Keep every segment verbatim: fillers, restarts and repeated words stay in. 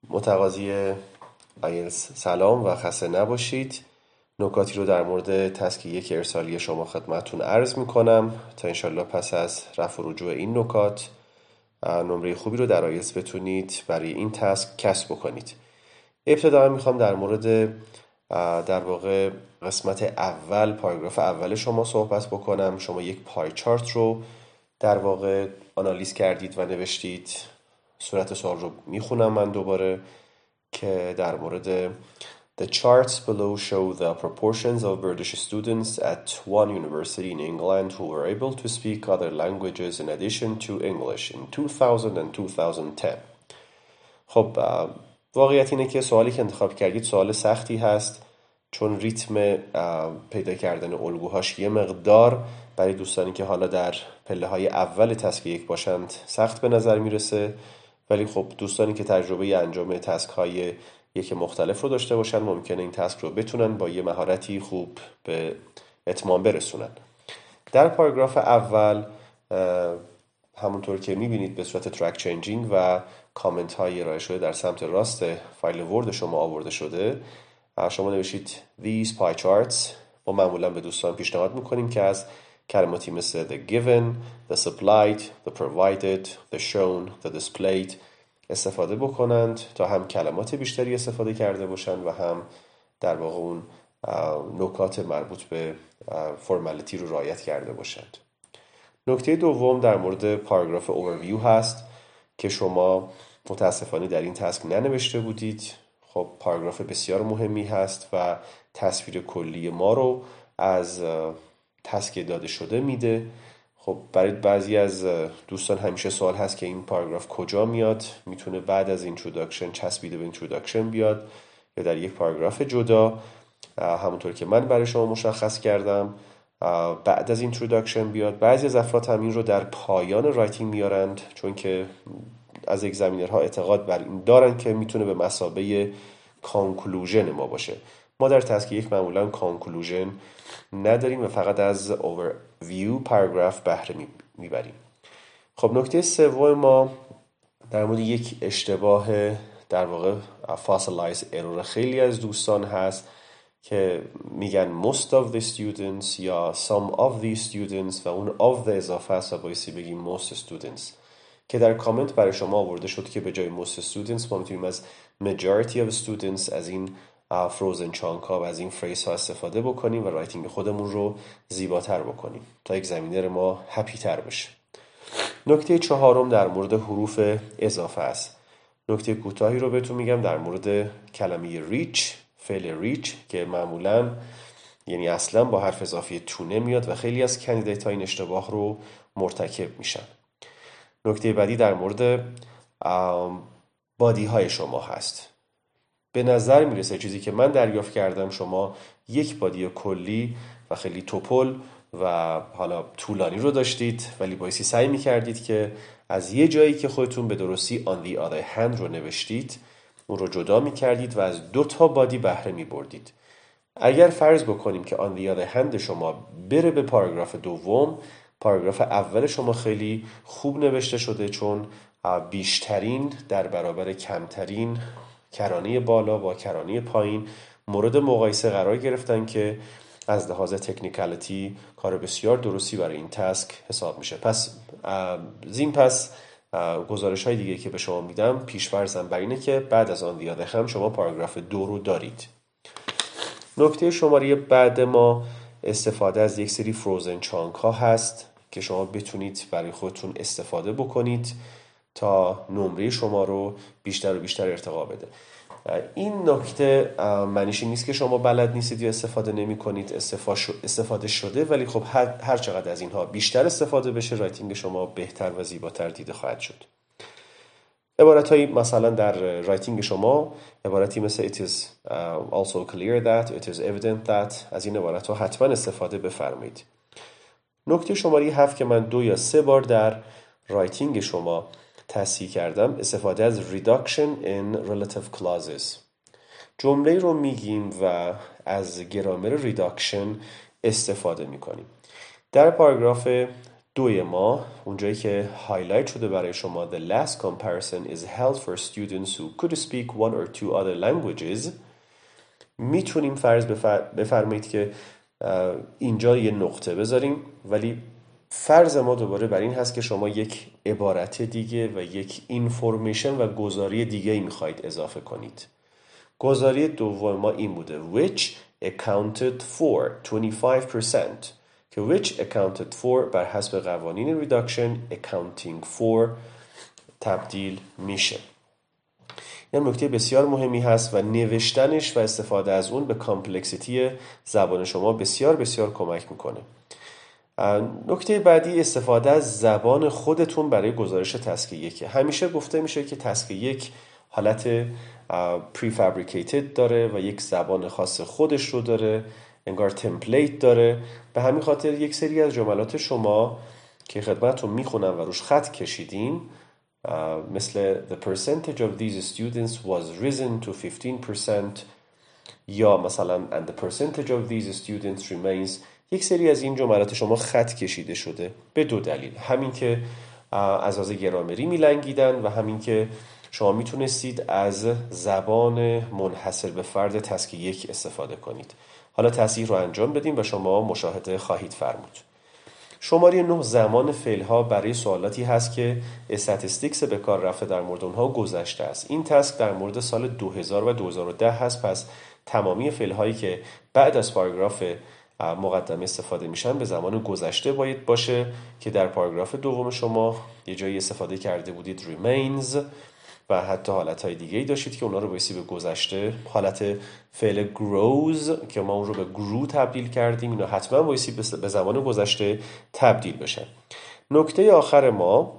متقاضی آیلتس سلام و خسته نباشید. نکاتی رو در مورد تسک یک ارسالی شما خدمتتون عرض میکنم تا انشالله پس از رفع و رجوع این نکات نمره خوبی رو در آیلتس بتونید برای این تسک کسب بکنید. ابتدا میخوام در مورد در واقع قسمت اول پاراگراف اول شما صحبت بکنم. شما یک پای چارت رو در واقع آنالیز کردید و نوشتید. صورت سوال رو میخونم من دوباره که در مورد The charts below show the proportions of British students at one university in England who were able to speak other languages in addition to English in two thousand and two thousand ten. خب واقعیت اینه که سوالی که انتخاب کردید سوال سختی هست، چون ریتم پیدا کردن الگوهاش یه مقدار برای دوستانی که حالا در پله های اول تسک یک باشند سخت به نظر میرسه، ولی خب دوستانی که تجربه انجام تسک های یک مختلف رو داشته باشن ممکنه این تسک رو بتونن با یه مهارتی خوب به اتمام برسونن. در پاراگراف اول همونطور که میبینید به صورت ترک چنجینگ و کامنت های ارائه شده در سمت راست فایل ورد شما آورده شده. شما نوشید these pie charts. ما معمولا به دوستان پیشنهاد میکنیم که از کلماتی مثل the given, the supplied, the provided, the shown, the displayed استفاده بکنند تا هم کلمات بیشتری استفاده کرده باشند و هم در واقع اون نکات مربوط به فرمالیتی رو رعایت کرده باشند. نکته دوم در مورد پاراگراف اوورویو هست که شما متاسفانه در این تسک ننوشته بودید. خب پاراگراف بسیار مهمی هست و تصویر کلی ما رو از تسک داده شده میده. خب برای بعضی از دوستان همیشه سوال هست که این پاراگراف کجا میاد. میتونه بعد از اینتروداکشن چسبیده به اینتروداکشن بیاد یا در یک پاراگراف جدا، همونطور که من برای شما مشخص کردم بعد از اینتروداکشن بیاد. بعضی از افراد هم این رو در پایان رایتینگ میارند، چون که از اگزامینرها اعتقاد بر این دارن که میتونه به مثابه کانکلوژن ما باشه. ما در تسک یک معمولا کانکلوژن نداریم و فقط از اوورویو پاراگراف بهره میبریم. خب نکته سوم ما در مورد یک اشتباه در واقع فاسیلایز ارور خیلی از دوستان هست که میگن most of the students یا some of the students و اون of the اضافه است و بایستی بگیم most students، که در کامنت برای شما آورده شد که به جای most students ما میتونیم از majority of students از این فروزن چانک ها و از این فریز ها استفاده بکنیم و رایتینگ خودمون رو زیباتر بکنیم تا اگزامینر ما هپی تر بشه. نکته چهارم در مورد حروف اضافه است. نکته کوتاهی رو بهتون میگم در مورد کلمه ریچ، فعل ریچ که معمولا یعنی اصلا با حرف اضافی تو نمیاد و خیلی از کاندیدیت ها این اشتباه رو مرتکب میشن. نکته بعدی در مورد بادی های شما هست. به نظر میرسه چیزی که من دریافت کردم شما یک بادی کلی و خیلی توپل و حالا طولانی رو داشتید، ولی بایستی سعی میکردید که از یه جایی که خودتون به درستی on the other hand رو نوشتید اون رو جدا میکردید و از دو تا بادی بهره میبردید. اگر فرض بکنیم که on the other hand شما بره به پاراگراف دوم، پاراگراف اول شما خیلی خوب نوشته شده، چون بیشترین در برابر کمترین کرانه بالا با کرانه پایین مورد مقایسه قرار گرفتن که از لحاظ تکنیکالیتی کار بسیار درستی برای این تسک حساب میشه. پس زین پس گزارش های دیگه که به شما میدم پیش‌فرضم بر اینه که بعد از آن دیاده هم شما پاراگراف دو رو دارید. نکته شماره بعد ما استفاده از یک سری فروزن چانک ها هست که شما بتونید برای خودتون استفاده بکنید تا نمره شما رو بیشتر و بیشتر ارتقا بده. این نکته معنیش نیست که شما بلد نیستید یا استفاده نمی کنید. استفاده شده، ولی خب هر, هر چقدر از اینها بیشتر استفاده بشه رایتینگ شما بهتر و زیباتر دیده خواهد شد. عبارت هایی مثلا در رایتینگ شما عبارتی مثل it is also clear that, it is evident that، از این عبارت ها حتما استفاده بفرمایید. نکته شماره هفت که من دو یا سه بار در رایتینگ شما تصحیح کردم، استفاده از reduction in relative clauses. جمله رو میگیم و از گرامر reduction استفاده میکنیم. در پاراگراف دوی ما اونجایی که هایلایت شده برای شما the last comparison is held for students who could speak one or two other languages. میتونیم فرض بفر... بفرمایید که اینجا یه نقطه بذاریم، ولی فرض ما دوباره بر این هست که شما یک عبارت دیگه و یک اینفورمیشن و گزاری دیگه ای میخواید اضافه کنید. گزاری دوم ما این بوده which accounted for twenty-five percent که which accounted for بر حسب قوانین reduction accounting for تبدیل میشه. این نکته بسیار مهمی هست و نوشتنش و استفاده از اون به کامپلکسیتی زبان شما بسیار بسیار کمک میکنه. نکته بعدی استفاده از زبان خودتون برای گزارش تسک یک. همیشه گفته میشه که تسک یک حالت پریفابریکیتد داره و یک زبان خاص خودش رو داره، انگار تمپلیت داره. به همین خاطر یک سری از جملات شما که خدمتتون میخونم و روش خط کشیدین مثل the percentage of these students was risen to fifteen percent یا مثلا and the percentage of these students remains، یک سری از این جملات شما خط کشیده شده به دو دلیل. همین که از لحاظ گرامری میلنگیدن و همین که شما میتونستید از زبان منحصر به فرد تسک یک استفاده کنید. حالا تصحیح رو انجام بدیم و شما مشاهده خواهید فرمود. شماره نه زمان فعل‌ها برای سوالاتی هست که استاتستیکس به کار رفته در مورد اونها گذشته است. این تسک در مورد سال دو هزار و دو هزار و ده هست، پس تمامی فعل‌هایی که بعد از پاراگراف مقدمه استفاده میشن به زمان گذشته باید باشه که در پاراگراف دوم شما یه جایی استفاده کرده بودید remains و حتی حالتهای دیگه‌ای داشتید که اونا رو بایستی به گذشته. حالت فعل grows که ما اون رو به grew تبدیل کردیم، اینا حتما بایستی به زمان گذشته تبدیل بشن. نکته آخر ما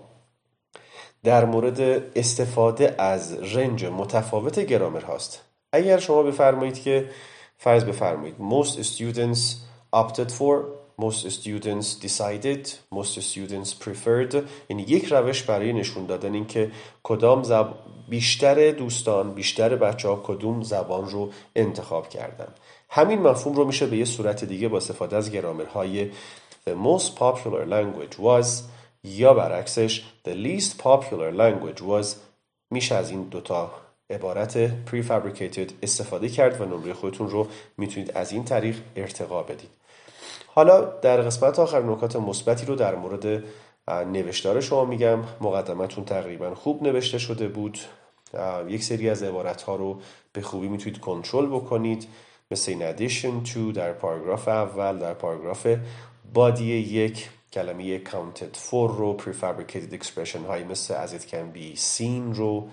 در مورد استفاده از رنج متفاوت گرامر هاست. اگر شما بفرمایید که فرض بفرمایید most students opted for، most students decided، most students preferred، یعنی یک روش برای نشون دادن این که کدام زب... بیشتر دوستان، بیشتر بچه ها کدوم زبان رو انتخاب کردن. همین مفهوم رو میشه به یه صورت دیگه با استفاده از گرامرهای the most popular language was یا برعکسش the least popular language was، میشه از این دوتا عبارت prefabricated استفاده کرد و نمره خودتون رو میتونید از این طریق ارتقا بدید. حالا در قسمت آخر نکات مثبتی رو در مورد نوشتار شما میگم. مقدمتون تقریبا خوب نوشته شده بود. یک سری از عبارت ها رو به خوبی میتونید کنترل بکنید، مثل in addition to در پاراگراف اول، در پاراگراف بادی یک کلمه counted for رو، prefabricated expression هایی مثل as it can be seen رو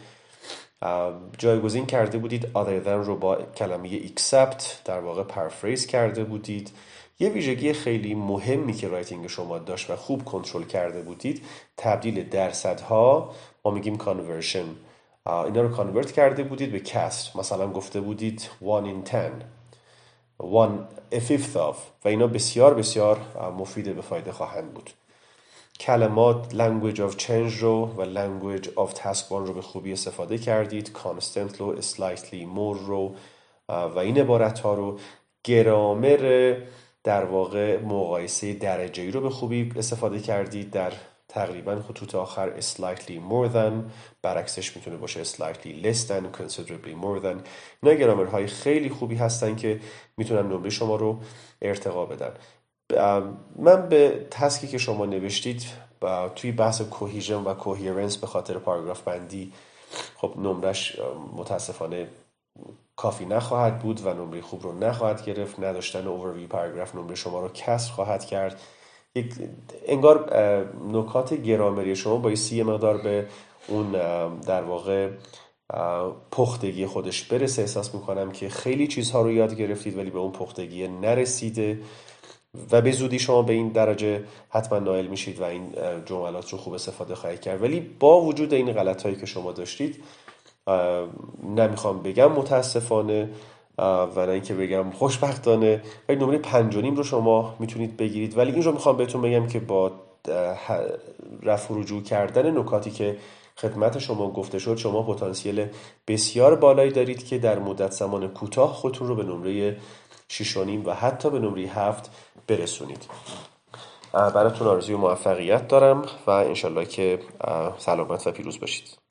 جایگزین کرده بودید. other than رو با کلمه except در واقع پرفریز کرده بودید. یه ویژگی خیلی مهمی که رایتینگ شما داشت و خوب کنترل کرده بودید تبدیل درصدها، ما میگیم conversion، اینا رو کانورت کرده بودید به کسر. مثلا گفته بودید one in ten، one a fifth of، و اینا بسیار بسیار مفید به فایده خواهند بود. کلمات language of change رو و language of task one رو به خوبی استفاده کردید. constant رو، slightly more رو و این عبارت ها رو. گرامر در واقع مقایسه درجه‌ای رو به خوبی استفاده کردید در تقریبا خطوط آخر slightly more than، برعکسش میتونه باشه slightly less than، considerably more than. اینا گرامرهای خیلی خوبی هستن که میتونن نمره شما رو ارتقا بدن. من به تسکی که شما نوشتید توی بحث کوهیژن و کوهیرنس به خاطر پاراگراف بندی خب نمرش متاسفانه کافی نخواهد بود و نمره خوب رو نخواهد گرفت. نداشتن اوورویو پاراگراف نمره شما رو کسر خواهد کرد. یک انگار نکات گرامری شما بایستی یه مقدار به اون در واقع پختگی خودش برسه. احساس میکنم که خیلی چیزها رو یاد گرفتید ولی به اون پختگی نرسیده و به زودی شما به این درجه حتما نائل میشید و این جملات رو خوب استفاده خواهید کرد. ولی با وجود این غلطایی که شما داشتید، نمیخوام بگم متاسفانه و نه اینکه بگم خوشبختانه، ولی نمره پنج و نیم رو شما میتونید بگیرید. ولی این رو میخوام بهتون بگم که با رفع و رجوع کردن نکاتی که خدمت شما گفته شد، شما پتانسیل بسیار بالایی دارید که در مدت زمان کوتاه خودتون رو به نمره شش و نیم و حتی به نمره هفت برسونید. براتون آرزوی موفقیت دارم و انشالله که سلامت و پیروز باشید.